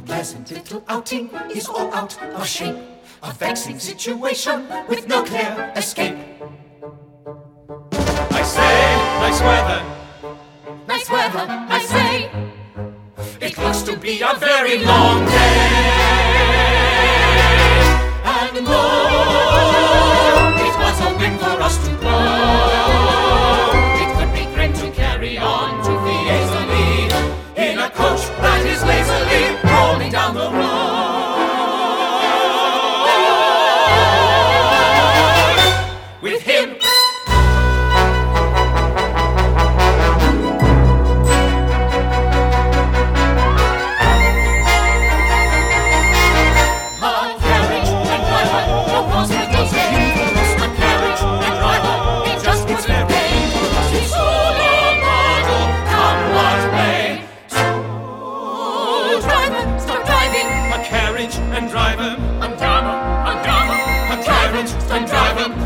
pleasant little outing is all out of shape. A vexing situation with no clear escape. I say, nice weather. Nice weather, I say. It looks to be a very long day. And though it was a whim for us to go, it could be grim to carry on to Fiesole in a coach that is lazily rolling down the road. With him and drive him. A carriage and drive him.